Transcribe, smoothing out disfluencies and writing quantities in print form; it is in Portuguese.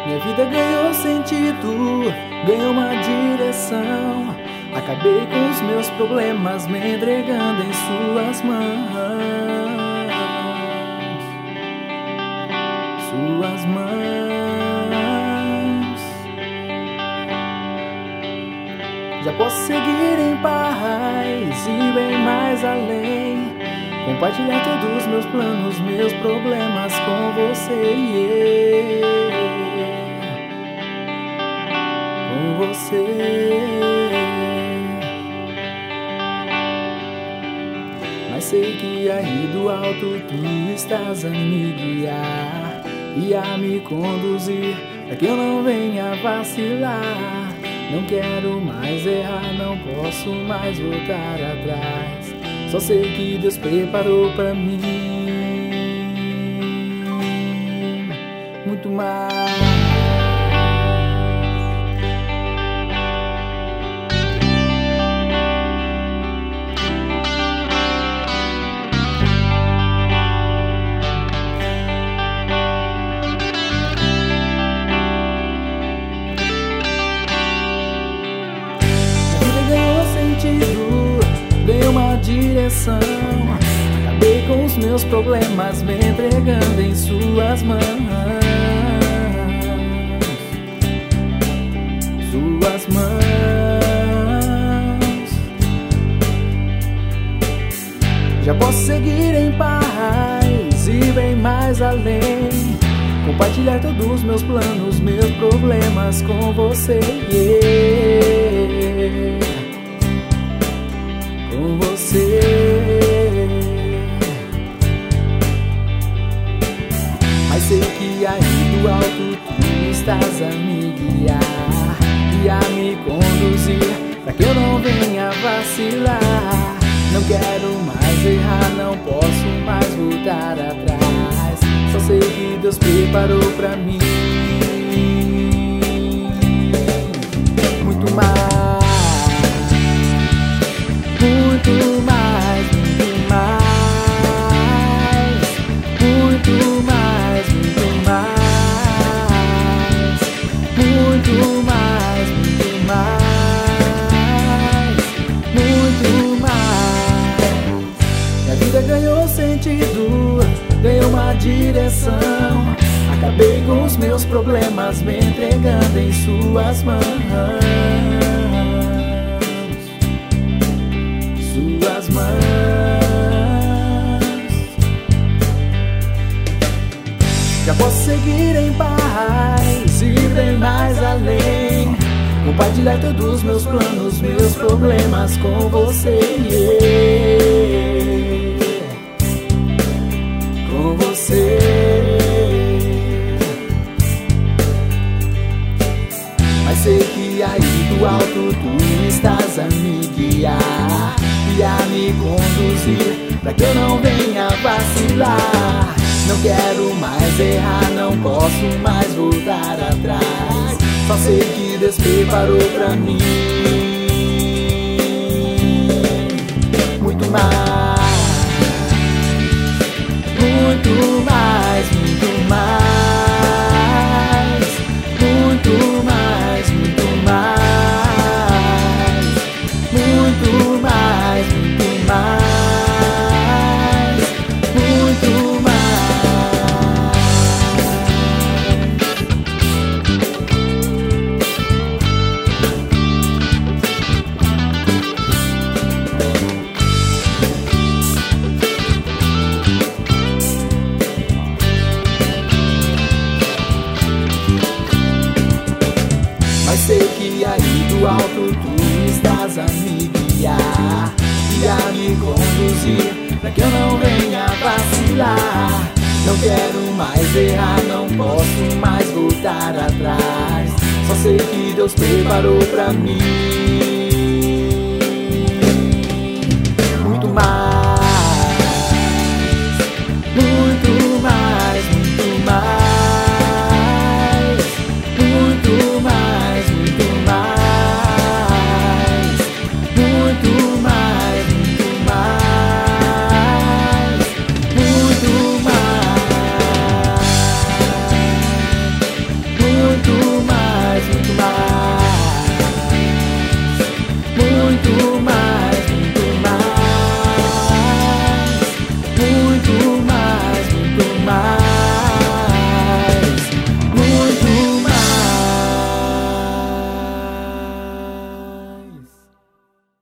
Minha vida ganhou sentido, ganhou uma direção. Acabei com os meus problemas, me entregando em suas mãos. Suas mãos. Já posso seguir em paz e bem mais além. Compartilhar todos os meus planos, meus problemas com você, com você. Mas sei que aí do alto tu estás a me guiar e a me conduzir, pra que eu não venha vacilar. Não quero mais errar, não posso mais voltar atrás. Só sei que Deus preparou pra mim muito mais. A vida ganhou sentido, ganhei uma direção. Acabei com os meus problemas, me entregando em suas mãos. Suas mãos. Já posso seguir em paz e bem mais além. Compartilhar todos os meus planos, meus problemas com você, com você. Mas sei que aí do alto tu estás a me guiar e a me conduzir, pra que eu não venha vacilar. Não quero mais errar, não posso mais voltar atrás. Só sei que Deus preparou pra mim muito mais. Muito mais, muito mais. Muito mais, muito mais. Muito mais, muito mais. Muito mais. Minha vida ganhou sentido, ganhei uma direção. Acabei com os meus problemas, me entregando em suas mãos. Suas mãos. Já posso seguir em paz e bem mais além. Compartilhar todos os meus planos, meus problemas com você, com você. Mas sei que aí do alto tu estás a me guiar e a me conduzir, pra que eu não venha vacilar. Não quero mais errar, não posso mais voltar atrás. Só sei que Deus preparou pra mim muito mais. Muito mais, muito mais. Muito mais, muito mais. Muito mais, muito mais. Muito mais. Mas sei que aí do alto tu estás a me guiar e a me conduzir, pra que eu não venha vacilar. Não quero mais errar, não posso mais voltar atrás. Só sei que Deus preparou pra mim muito mais.